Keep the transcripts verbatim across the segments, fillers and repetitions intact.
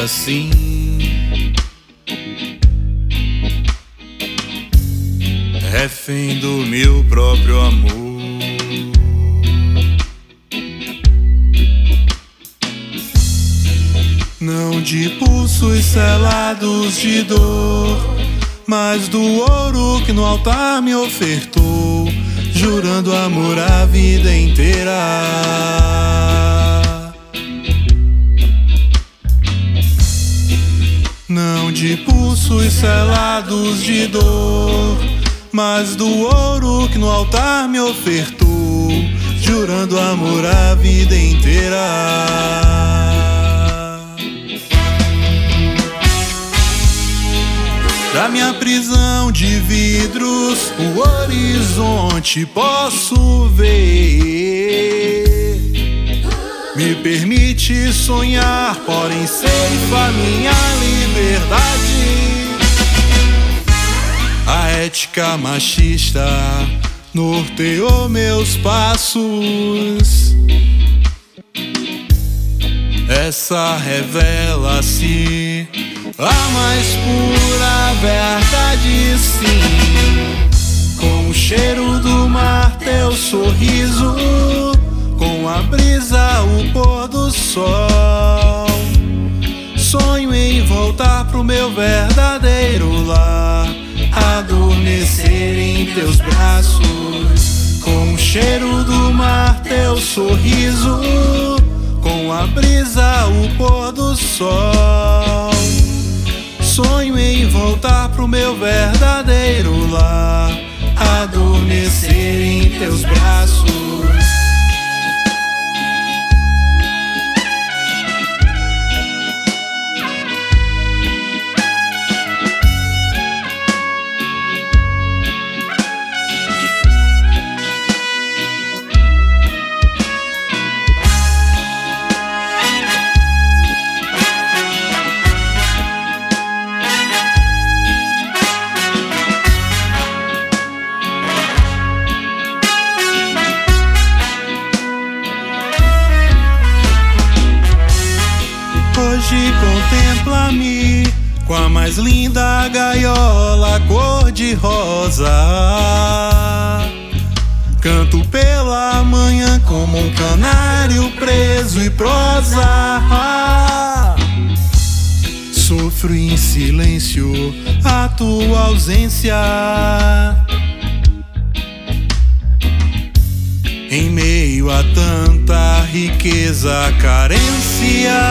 assim. Refém do meu próprio amor. Não de pulsos selados de dor, mas do ouro que no altar me ofertou, jurando amor a vida inteira. Não de pulsos selados de dor, mas do ouro que no altar me ofertou, jurando amor a vida inteira. Da minha prisão de vidros, o horizonte posso ver. Me permite sonhar, porém ceifa minha liberdade. A ética machista norteou meus passos. Essa revela-se a mais pura verdade, sim. Com o cheiro do mar, teu sorriso, com a brisa, o pôr do sol. Sonho em voltar pro meu verdadeiro lar, adormecer em teus braços. Com o cheiro do mar, teu sorriso, com a brisa, o pôr do sol. Sonho em voltar pro meu verdadeiro lar, adormecer em teus braços. Hoje contempla-me com a mais linda gaiola cor-de-rosa. Canto pela manhã como um canário preso e prosa. Sofro em silêncio a tua ausência. Em meio a tanta riqueza, carência.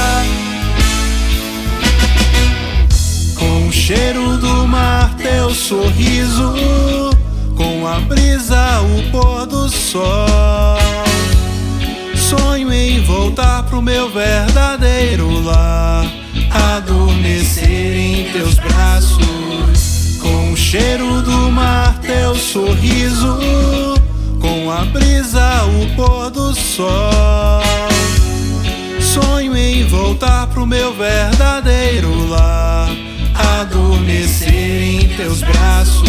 Com o cheiro do mar, teu sorriso, com a brisa, o pôr do sol. Sonho em voltar pro meu verdadeiro lar, adormecer em teus braços. Com o cheiro do mar, teu sorriso, com a brisa, o pôr do sol. Sonho em voltar pro meu verdadeiro lar, adormecer em teus braços.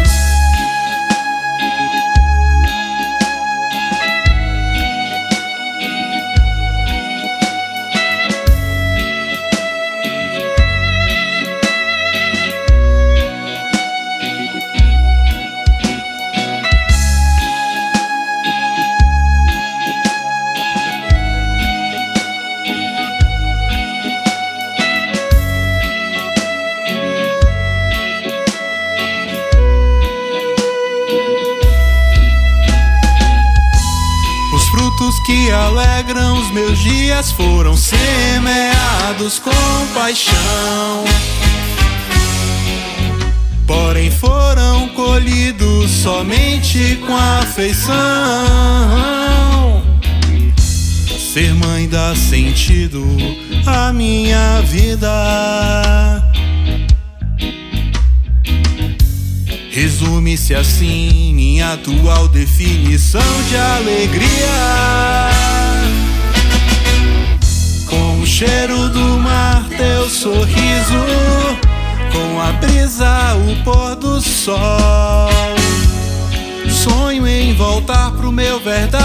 Que alegram os meus dias foram semeados com paixão, porém foram colhidos somente com afeição. Ser mãe dá sentido à minha vida. Resume-se assim minha atual definição de alegria. Com o cheiro do mar, teu sorriso, com a brisa, o pôr do sol. Sonho em voltar pro meu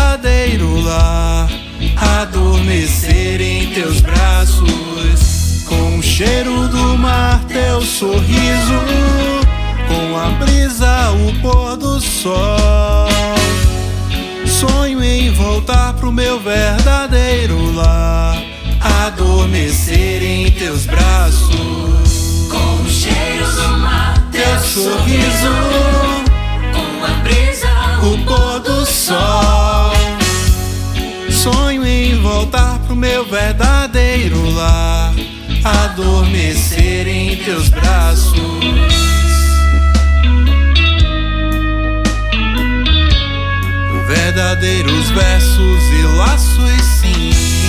verdadeiro lar, adormecer em teus braços. cheiro do mar, teu sorriso, com a brisa, o pôr do sol. Sonho em voltar pro meu verdadeiro lar, adormecer em teus braços, com o cheiro do mar, teu sorriso, com a brisa, o pôr do sol. Sonho em voltar pro meu verdadeiro lar, adormecer em teus braços. Verdadeiros versos e laços, sim.